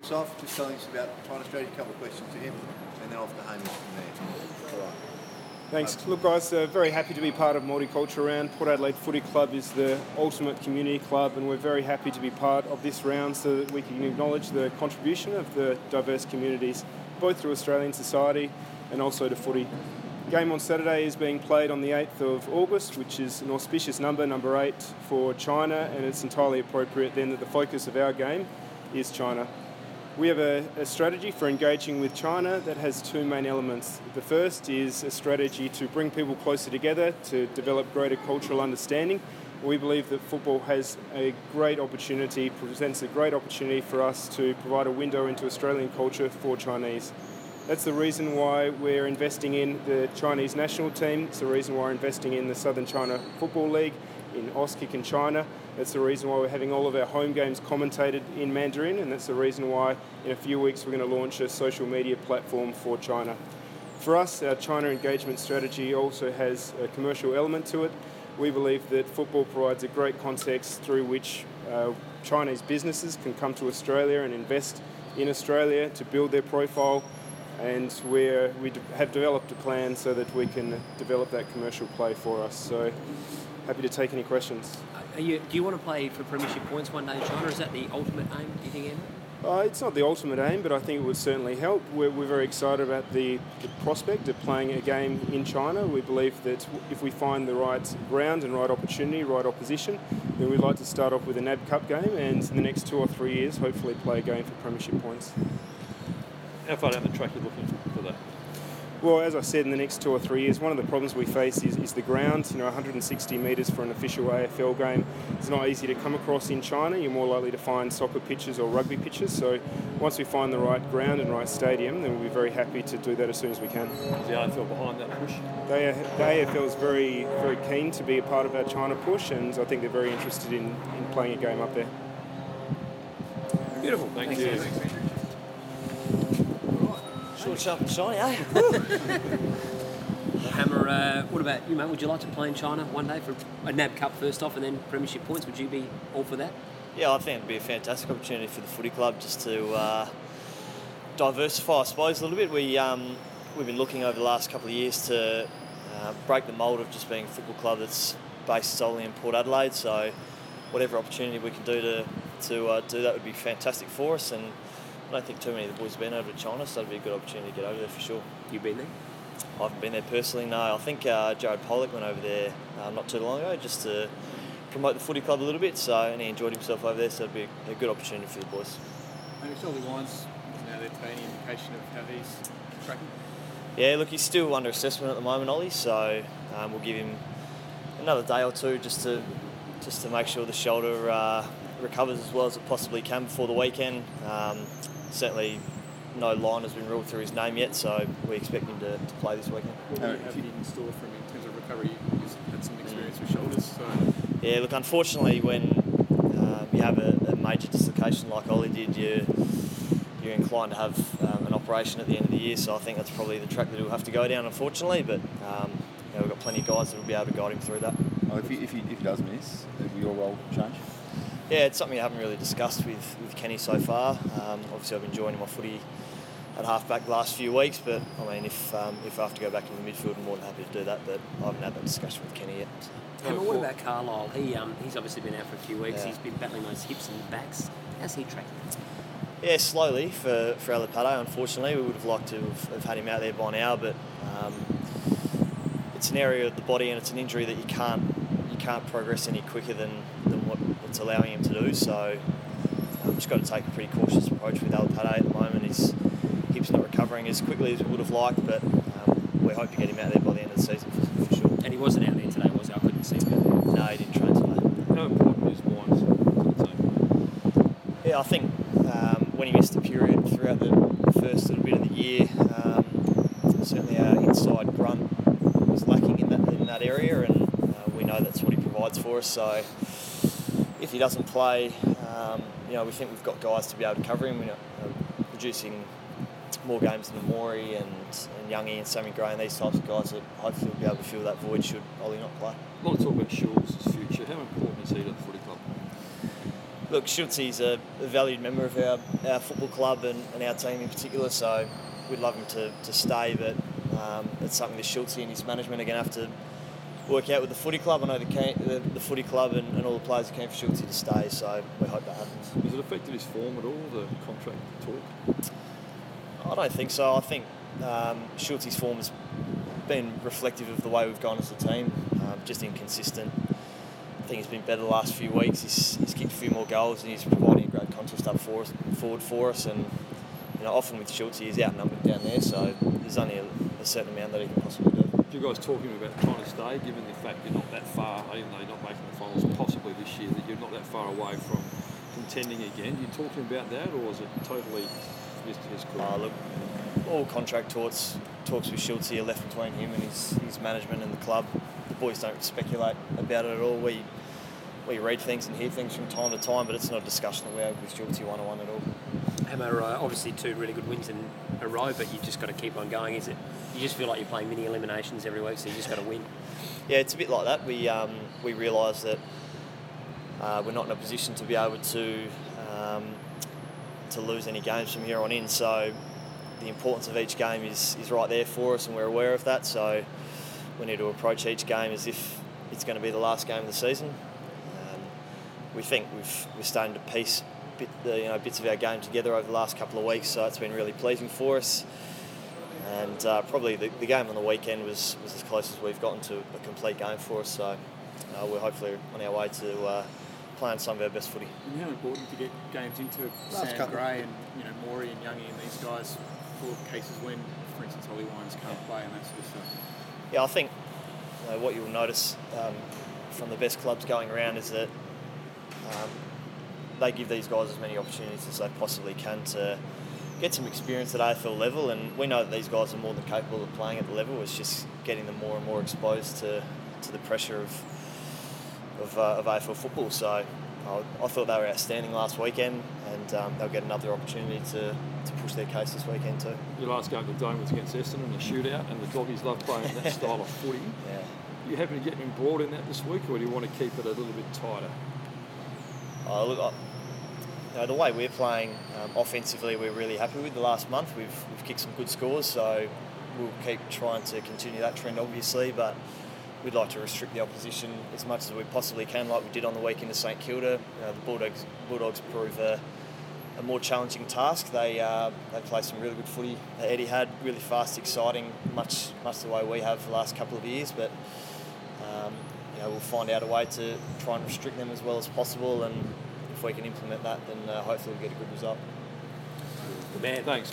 Off, just telling us about China strategy, a couple of questions to him, and then off to Hamish from there. All right. Thanks. Look, guys, very happy to be part of Multicultural Round. Port Adelaide Footy Club is the ultimate community club, and we're very happy to be part of this round so that we can acknowledge the contribution of the diverse communities, both through Australian society and also to footy. Game on Saturday is being played on the 8th of August, which is an auspicious number 8 for China, and it's entirely appropriate then that the focus of our game is China. We have a strategy for engaging with China that has two main elements. The first is a strategy to bring people closer together, to develop greater cultural understanding. We believe that football has a great opportunity, presents a great opportunity for us to provide a window into Australian culture for Chinese. That's the reason why we're investing in the Chinese national team. It's the reason why we're investing in the Southern China Football League, in Auskick in China. That's the reason why we're having all of our home games commentated in Mandarin, and that's the reason why in a few weeks we're going to launch a social media platform for China. For us, our China engagement strategy also has a commercial element to it. We believe that football provides a great context through which Chinese businesses can come to Australia and invest in Australia to build their profile, and we have developed a plan so that we can develop that commercial play for us. So happy to take any questions. Do you want to play for premiership points one day in China? Is that the ultimate aim, do you think, Andrew? It's not the ultimate aim, but I think it would certainly help. We're very excited about the prospect of playing a game in China. We believe that if we find the right ground and right opportunity, right opposition, then we'd like to start off with a NAB Cup game, and in the next 2 or 3 years, hopefully play a game for premiership points. How far down the track are you looking for that? Well, as I said, in the next 2 or 3 years, one of the problems we face is the ground. 160 metres for an official AFL game is not easy to come across in China. You're more likely to find soccer pitches or rugby pitches. So once we find the right ground and right stadium, then we'll be very happy to do that as soon as we can. Is the AFL behind that push? The AFL is very, very keen to be a part of our China push, and I think they're very interested in playing a game up there. Beautiful. Thank you. Short, sharp and shiny, eh? Hammer, what about you, mate? Would you like to play in China one day for a NAB Cup first off and then premiership points? Would you be all for that? Yeah, I think it'd be a fantastic opportunity for the footy club just to diversify, I suppose, a little bit. We've been looking over the last couple of years to break the mould of just being a football club that's based solely in Port Adelaide. So whatever opportunity we can do to do that would be fantastic for us. And I don't think too many of the boys have been over to China, so it'd be a good opportunity to get over there for sure. You been there? I haven't been there personally, no. I think Jared Pollock went over there not too long ago just to promote the footy club a little bit, and he enjoyed himself over there, so it'd be a good opportunity for the boys. Maybe Ollie Lyons, now there today, any indication of how he's tracking? Yeah, look, he's still under assessment at the moment, Ollie, so we'll give him another day or two just to make sure the shoulder recovers as well as it possibly can before the weekend. Certainly no line has been ruled through his name yet, so we expect him to play this weekend. What do you have in store for him in terms of recovery? He's had some experience with shoulders. So. Yeah, look, unfortunately, when you have a major dislocation like Ollie did, you're inclined to have an operation at the end of the year, so I think that's probably the track that he'll have to go down, unfortunately, but we've got plenty of guys that will be able to guide him through that. Oh, if he does miss, will your role change? Yeah, it's something I haven't really discussed with Kenny so far. Obviously, I've been joining my footy at halfback the last few weeks, but I mean, if I have to go back into the midfield, I'm more than happy to do that, but I haven't had that discussion with Kenny yet. Hammer, what about Carlisle? He's obviously been out for a few weeks. Yeah. He's been battling those hips and backs. How's he tracking? Yeah, slowly for Alipado, unfortunately. We would have liked to have had him out there by now, but it's an area of the body and it's an injury that you can't progress any quicker than what it's allowing him to do. So I've just got to take a pretty cautious approach with Alipado at the moment. His hips not recovering as quickly as we would have liked, but we hope to get him out there by the end of the season for sure. And he wasn't out there today, was he? I couldn't see him. No, he didn't train today. How important is Wines to the team? Yeah, I think when he missed a period throughout the first little bit of the year, certainly our inside grunt was lacking in that area, and we know that's what he provides for us. So if he doesn't play, we think we've got guys to be able to cover him. We're producing more games than Maury and Youngie and Sammy Gray and these types of guys that hopefully will be able to fill that void should Ollie not play. A lot of talk about Schulz' future. How important is he to the footy club? Look, Schultze's a valued member of our football club and our team in particular, so we'd love him to stay, but it's something that Schultze and his management are going to have to work out with the footy club. I know the footy club and all the players are keen for Schultze to stay, so we hope that happens. Has it affected his form at all, the contract talk? I don't think so. I think Schultze's form has been reflective of the way we've gone as a team, just inconsistent. I think he's been better the last few weeks. He's kicked a few more goals and he's providing a great contest up forward for us. And often with Schultze, he's outnumbered down there, so there's only a certain amount that he can possibly do. Do you guys talking about trying to stay, given the fact you're not that far, even though you're not making the finals possibly this year, that you're not that far away from contending again? Are you talking about that, or is it totally just his career? Look, all contract talks with Schultze are left between him and his management and the club. The boys don't speculate about it at all. We read things and hear things from time to time, but it's not a discussion that we have with Schultze one-on-one at all. Hammer, obviously 2 really good wins in a row, but you've just got to keep on going. Is it? You just feel like you're playing mini eliminations every week, so you just got to win. Yeah, it's a bit like that. We realise that we're not in a position to be able to lose any games from here on in. So the importance of each game is right there for us, and we're aware of that. So we need to approach each game as if it's going to be the last game of the season. We think we're starting to piece bits of our game together over the last couple of weeks, so it's been really pleasing for us. And probably the game on the weekend was as close as we've gotten to a complete game for us. So we're hopefully on our way to playing some of our best footy. And how important to get games into Sam Gray and Morey and Youngie and these guys for cases when, for instance, Ollie Wines can't play and that sort of stuff. Yeah, I think what you'll notice from the best clubs going around is that they give these guys as many opportunities as they possibly can to get some experience at AFL level, and we know that these guys are more than capable of playing at the level. It's just getting them more and more exposed to the pressure of AFL football. So I thought they were outstanding last weekend, and they'll get another opportunity to push their case this weekend too. Your last game of the Dome was against Essendon in a shootout, and the Doggies love playing that style of footy. Yeah. You happen to get embroiled in that this week, or do you want to keep it a little bit tighter? Look, the way we're playing offensively, we're really happy with. The last month, we've kicked some good scores, so we'll keep trying to continue that trend, obviously. But we'd like to restrict the opposition as much as we possibly can, like we did on the weekend to St Kilda. The Bulldogs prove a more challenging task. They play some really good footy. Eddie had really fast, exciting, much the way we have for the last couple of years. But we'll find out a way to try and restrict them as well as possible, and if we can implement that, then hopefully we'll get a good result. Man, Thanks.